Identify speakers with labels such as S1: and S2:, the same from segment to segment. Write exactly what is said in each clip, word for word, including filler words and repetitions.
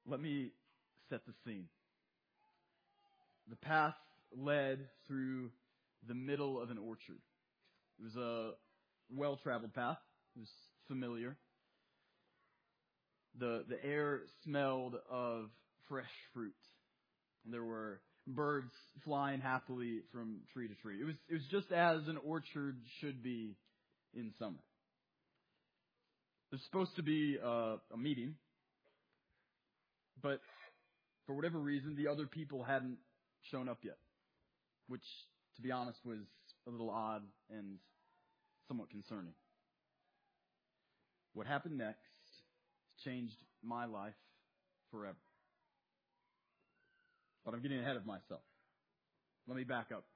S1: Let me set the scene. The path led through the middle of an orchard. It was a well-traveled path. It was familiar. The, the air smelled of fresh fruit. And there were birds flying happily from tree to tree. It was, it was just as an orchard should be in summer. There's supposed to be a, a meeting, but for whatever reason, the other people hadn't shown up yet, which, to be honest, was a little odd and somewhat concerning. What happened next changed my life forever. But I'm getting ahead of myself. Let me back up.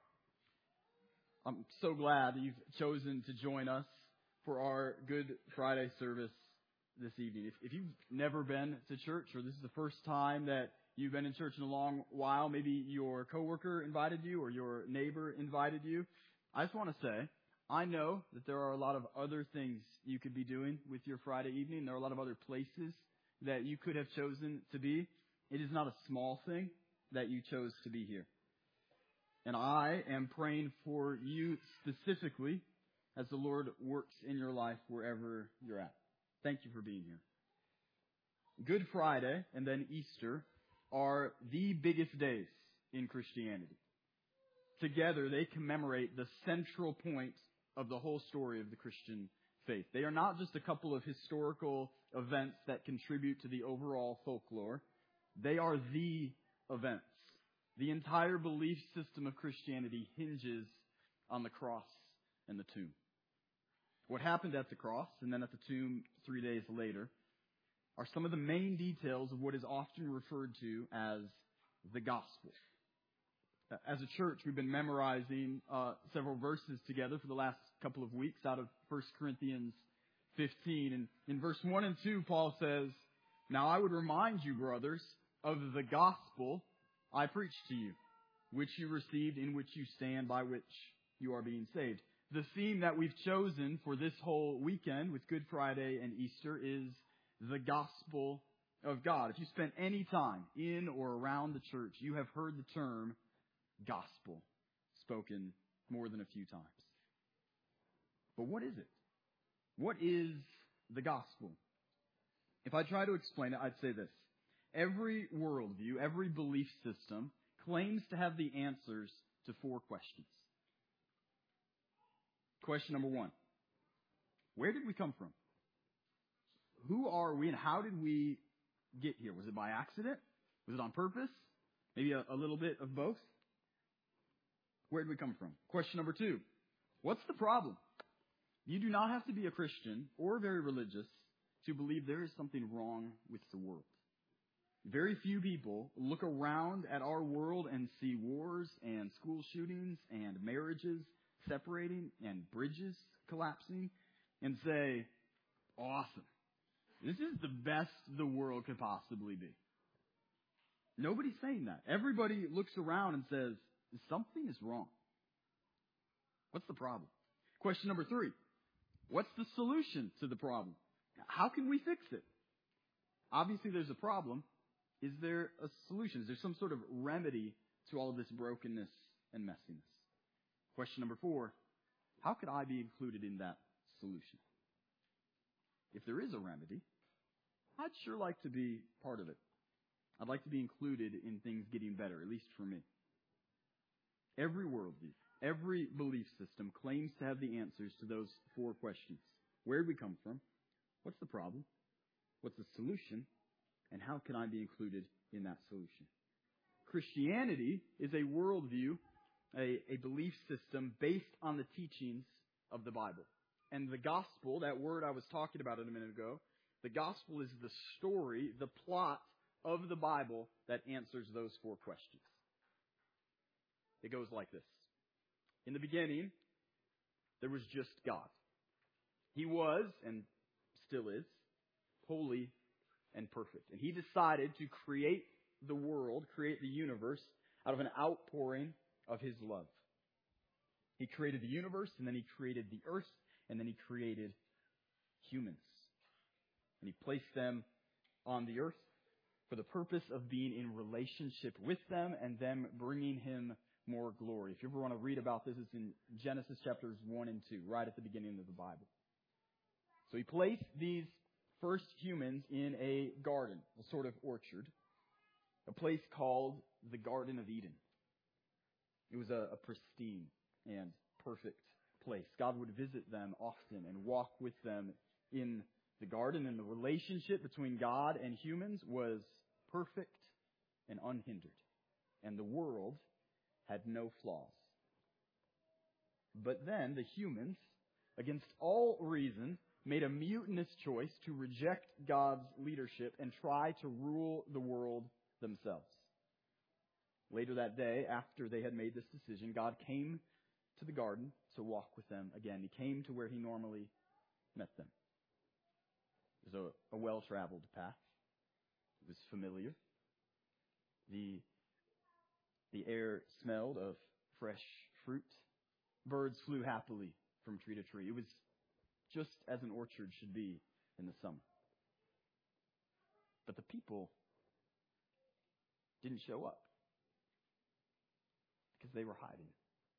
S1: I'm so glad that you've chosen to join us for our Good Friday service this evening. If, if you've never been to church, or this is the first time that you've been in church in a long while, maybe your coworker invited you or your neighbor invited you, I just want to say, I know that there are a lot of other things you could be doing with your Friday evening. There are a lot of other places that you could have chosen to be. It is not a small thing that you chose to be here. And I am praying for you specifically as the Lord works in your life wherever you're at. Thank you for being here. Good Friday and then Easter are the biggest days in Christianity. Together, they commemorate the central point of the whole story of the Christian faith. They are not just a couple of historical events that contribute to the overall folklore. They are the events. The entire belief system of Christianity hinges on the cross and the tomb. What happened at the cross and then at the tomb three days later are some of the main details of what is often referred to as the gospel. As a church, we've been memorizing uh, several verses together for the last couple of weeks out of First Corinthians fifteen. And in verse one and two, Paul says, "Now I would remind you, brothers, of the gospel I preached to you, which you received, in which you stand, by which you are being saved." The theme that we've chosen for this whole weekend with Good Friday and Easter is the gospel of God. If you spent any time in or around the church, you have heard the term gospel spoken more than a few times. But what is it? What is the gospel? If I try to explain it, I'd say this. Every worldview, every belief system claims to have the answers to four questions. Question number one. Where did we come from? Who are we and how did we get here? Was it by accident? Was it on purpose? Maybe a, a little bit of both? Where did we come from? Question number two. What's the problem? You do not have to be a Christian or very religious to believe there is something wrong with the world. Very few people look around at our world and see wars and school shootings and marriages separating and bridges collapsing and say, awesome. This is the best the world could possibly be. Nobody's saying that. Everybody looks around and says, something is wrong. What's the problem? Question number three. What's the solution to the problem? How can we fix it? Obviously, there's a problem. Is there a solution? Is there some sort of remedy to all of this brokenness and messiness? Question number four. How could I be included in that solution? If there is a remedy, I'd sure like to be part of it. I'd like to be included in things getting better, at least for me. Every worldview, every belief system claims to have the answers to those four questions. Where did we come from? What's the problem? What's the solution? And how can I be included in that solution? Christianity is a worldview, a, a belief system based on the teachings of the Bible. And the gospel, that word I was talking about a minute ago, the gospel is the story, the plot of the Bible that answers those four questions. It goes like this. In the beginning, there was just God. He was, and still is, holy and perfect. And He decided to create the world, create the universe, out of an outpouring of His love. He created the universe, and then He created the earth, and then He created humans. And He placed them on the earth, for the purpose of being in relationship with them and them bringing him more glory. If you ever want to read about this, it's in Genesis chapters one and two, right at the beginning of the Bible. So he placed these first humans in a garden, a sort of orchard, a place called the Garden of Eden. It was a, a pristine and perfect place. God would visit them often and walk with them in the garden, and the relationship between God and humans was perfect and unhindered. And the world had no flaws. But then the humans, against all reason, made a mutinous choice to reject God's leadership and try to rule the world themselves. Later that day, after they had made this decision, God came to the garden to walk with them again. He came to where he normally met them. It was a, a well-traveled path. It was familiar. The, the air smelled of fresh fruit. Birds flew happily from tree to tree. It was just as an orchard should be in the summer. But the people didn't show up because they were hiding.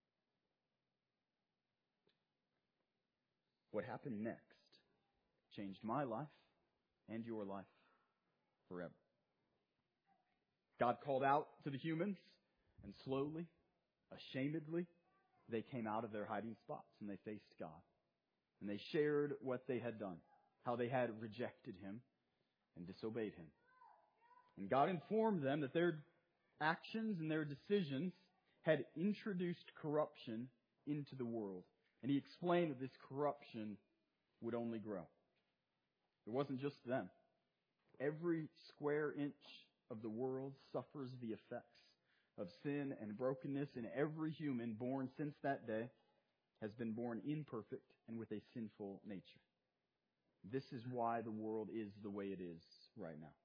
S1: What happened next changed my life and your life forever. God called out to the humans, and slowly, ashamedly, they came out of their hiding spots and they faced God. And they shared what they had done, how they had rejected him and disobeyed him. And God informed them that their actions and their decisions had introduced corruption into the world. And he explained that this corruption would only grow. It wasn't just them. Every square inch of the world suffers the effects of sin and brokenness, and every human born since that day has been born imperfect and with a sinful nature. This is why the world is the way it is right now.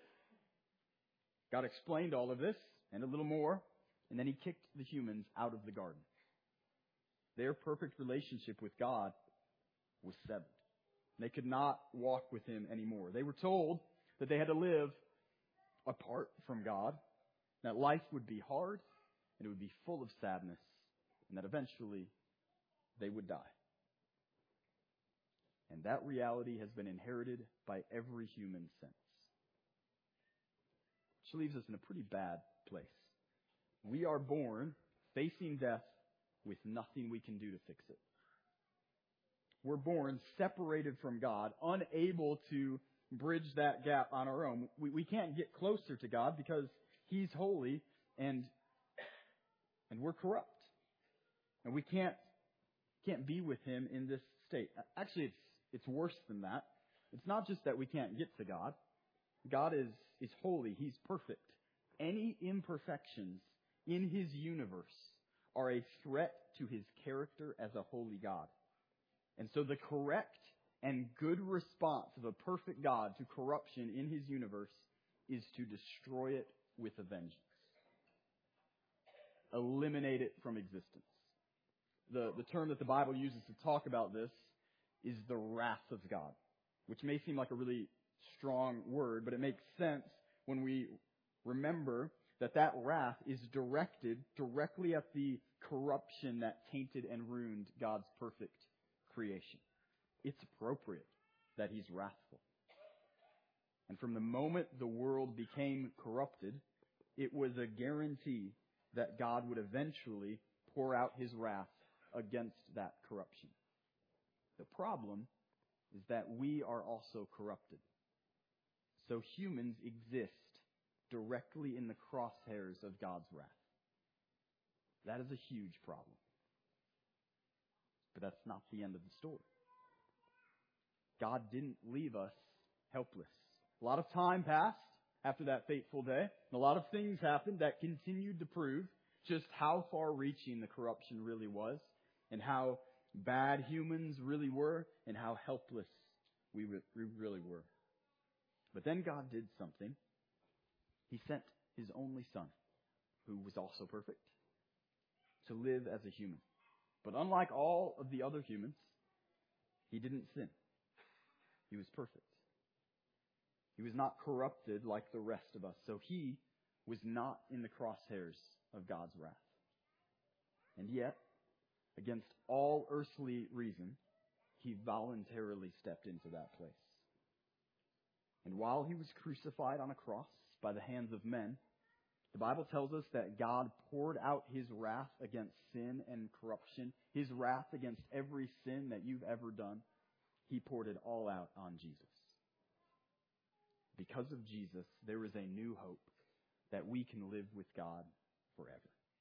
S1: God explained all of this and a little more, and then he kicked the humans out of the garden. Their perfect relationship with God was severed. They could not walk with him anymore. They were told that they had to live apart from God, that life would be hard, and it would be full of sadness, and that eventually they would die. And that reality has been inherited by every human since. Which leaves us in a pretty bad place. We are born facing death with nothing we can do to fix it. We're born separated from God, unable to bridge that gap on our own. We, we can't get closer to God because he's holy and and we're corrupt. And we can't can't be with him in this state. Actually, it's it's worse than that. It's not just that we can't get to God. God is, is holy. He's perfect. Any imperfections in his universe are a threat to his character as a holy God. And so the correct and good response of a perfect God to corruption in his universe is to destroy it with a vengeance. Eliminate it from existence. The, the term that the Bible uses to talk about this is the wrath of God, which may seem like a really strong word, but it makes sense when we remember that that wrath is directed directly at the corruption that tainted and ruined God's perfect creation. It's appropriate that he's wrathful. And from the moment the world became corrupted, it was a guarantee that God would eventually pour out his wrath against that corruption. The problem is that we are also corrupted. So humans exist directly in the crosshairs of God's wrath. That is a huge problem. But that's not the end of the story. God didn't leave us helpless. A lot of time passed after that fateful day, and a lot of things happened that continued to prove just how far-reaching the corruption really was, and how bad humans really were, and how helpless we really were. But then God did something. He sent his only son, who was also perfect, to live as a human. But unlike all of the other humans, he didn't sin. He was perfect. He was not corrupted like the rest of us. So he was not in the crosshairs of God's wrath. And yet, against all earthly reason, he voluntarily stepped into that place. And while he was crucified on a cross by the hands of men, the Bible tells us that God poured out his wrath against sin and corruption, his wrath against every sin that you've ever done. He poured it all out on Jesus. Because of Jesus, there is a new hope that we can live with God forever.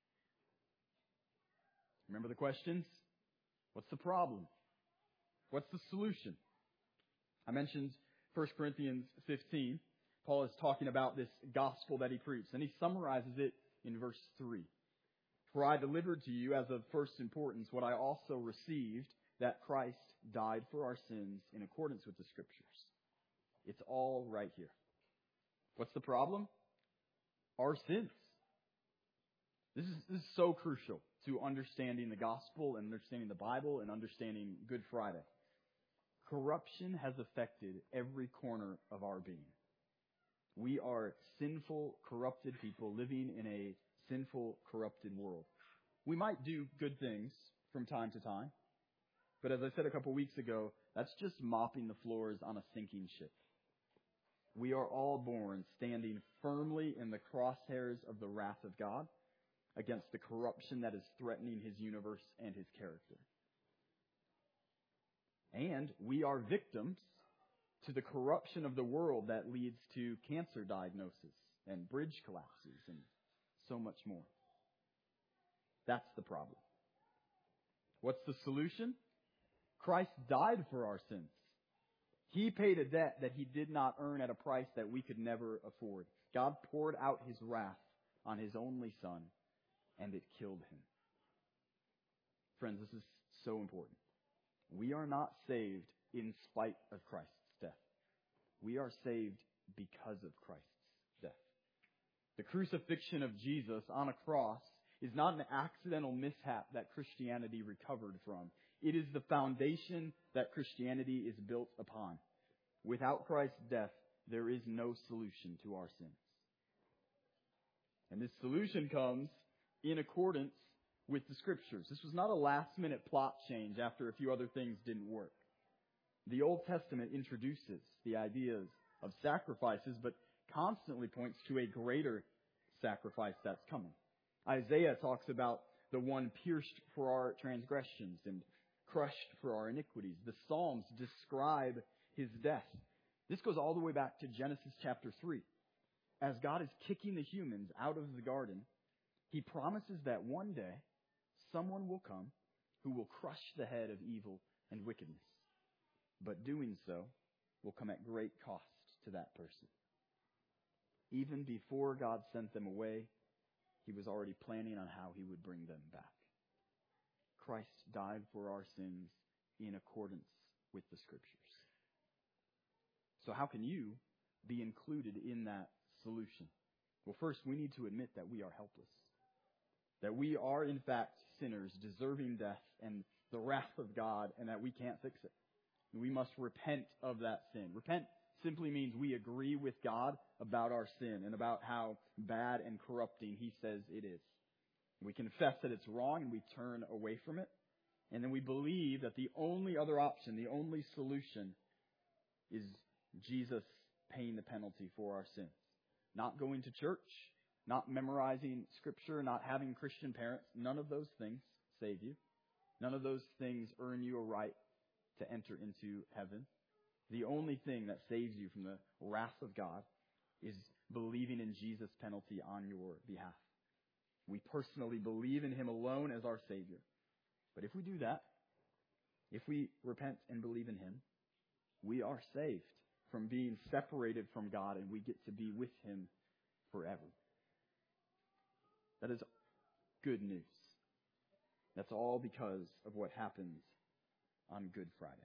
S1: Remember the questions? What's the problem? What's the solution? I mentioned First Corinthians fifteen. Paul is talking about this gospel that he preached, and he summarizes it in verse three. For I delivered to you as of first importance what I also received, that Christ died for our sins in accordance with the Scriptures. It's all right here. What's the problem? Our sins. This is, this is so crucial to understanding the gospel and understanding the Bible and understanding Good Friday. Corruption has affected every corner of our being. We are sinful, corrupted people living in a sinful, corrupted world. We might do good things from time to time, but as I said a couple weeks ago, that's just mopping the floors on a sinking ship. We are all born standing firmly in the crosshairs of the wrath of God against the corruption that is threatening his universe and his character. And we are victims to the corruption of the world that leads to cancer diagnosis and bridge collapses and so much more. That's the problem. What's the solution? Christ died for our sins. He paid a debt that he did not earn at a price that we could never afford. God poured out his wrath on his only Son, and it killed him. Friends, this is so important. We are not saved in spite of Christ's death. We are saved because of Christ's death. The crucifixion of Jesus on a cross is not an accidental mishap that Christianity recovered from. It is the foundation that Christianity is built upon. Without Christ's death, there is no solution to our sins. And this solution comes in accordance with the Scriptures. This was not a last-minute plot change after a few other things didn't work. The Old Testament introduces the ideas of sacrifices, but constantly points to a greater sacrifice that's coming. Isaiah talks about the one pierced for our transgressions and crushed for our iniquities. The Psalms describe his death. This goes all the way back to Genesis chapter three. As God is kicking the humans out of the garden, he promises that one day someone will come who will crush the head of evil and wickedness. But doing so will come at great cost to that person. Even before God sent them away, he was already planning on how he would bring them back. Christ died for our sins in accordance with the Scriptures. So how can you be included in that solution? Well, first, we need to admit that we are helpless. That we are, in fact, sinners, deserving death and the wrath of God, and that we can't fix it. We must repent of that sin. Repent simply means we agree with God about our sin and about how bad and corrupting he says it is. We confess that it's wrong and we turn away from it. And then we believe that the only other option, the only solution is Jesus paying the penalty for our sins. Not going to church, not memorizing Scripture, not having Christian parents. None of those things save you. None of those things earn you a right to enter into heaven. The only thing that saves you from the wrath of God is believing in Jesus' penalty on your behalf. We personally believe in him alone as our Savior. But if we do that, if we repent and believe in him, we are saved from being separated from God, and we get to be with him forever. That is good news. That's all because of what happens on Good Friday.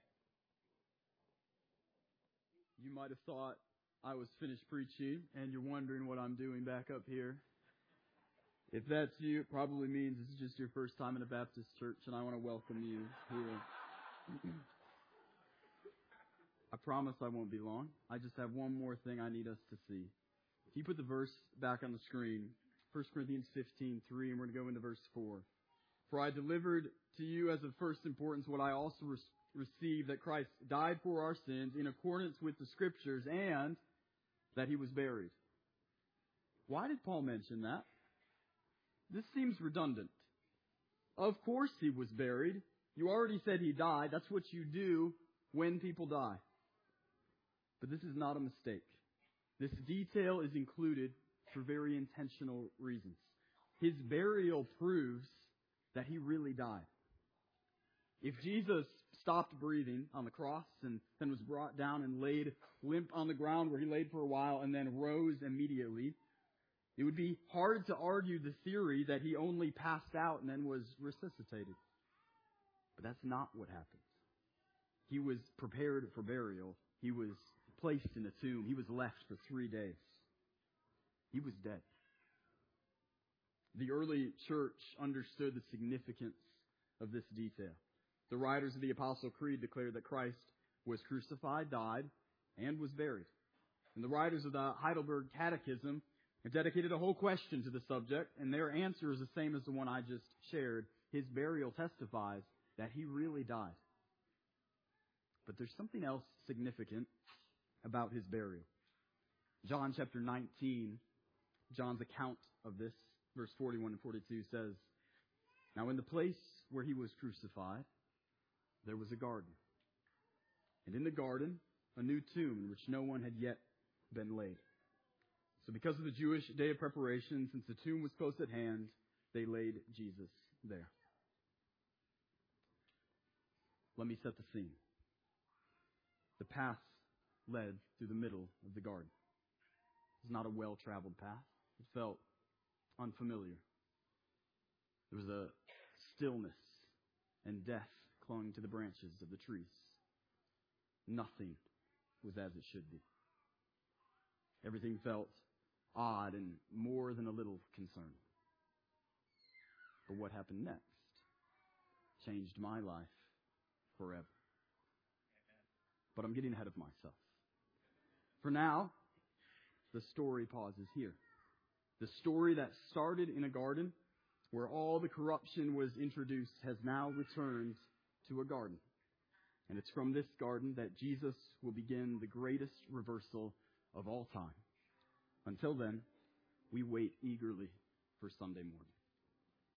S1: You might have thought I was finished preaching, and you're wondering what I'm doing back up here. If that's you, it probably means this is just your first time in a Baptist church, and I want to welcome you here. I promise I won't be long. I just have one more thing I need us to see. If you put the verse back on the screen, First Corinthians fifteen three, and we're going to go into verse four. For I delivered to you as of first importance what I also re- received, that Christ died for our sins in accordance with the Scriptures, and that He was buried. Why did Paul mention that? This seems redundant. Of course He was buried. You already said He died. That's what you do when people die. But this is not a mistake. This detail is included for very intentional reasons. His burial proves that He really died. If Jesus stopped breathing on the cross and then was brought down and laid limp on the ground where He laid for a while and then rose immediately, it would be hard to argue the theory that He only passed out and then was resuscitated. But that's not what happened. He was prepared for burial. He was placed in a tomb. He was left for three days. He was dead. The early church understood the significance of this detail. The writers of the Apostle Creed declared that Christ was crucified, died, and was buried. And the writers of the Heidelberg Catechism have dedicated a whole question to the subject, and their answer is the same as the one I just shared. His burial testifies that He really died. But there's something else significant about His burial. John chapter nineteen, John's account of this, verse forty-one and forty-two says, Now in the place where He was crucified, there was a garden. And in the garden, a new tomb in which no one had yet been laid. So because of the Jewish day of preparation, since the tomb was close at hand, they laid Jesus there. Let me set the scene. The path led through the middle of the garden. It was not a well-traveled path. It felt unfamiliar. There was a stillness and death clung to the branches of the trees. Nothing was as it should be. Everything felt odd and more than a little concerning. But what happened next changed my life forever. But I'm getting ahead of myself. For now, the story pauses here. The story that started in a garden where all the corruption was introduced has now returned to a garden. And it's from this garden that Jesus will begin the greatest reversal of all time. Until then, we wait eagerly for Sunday morning.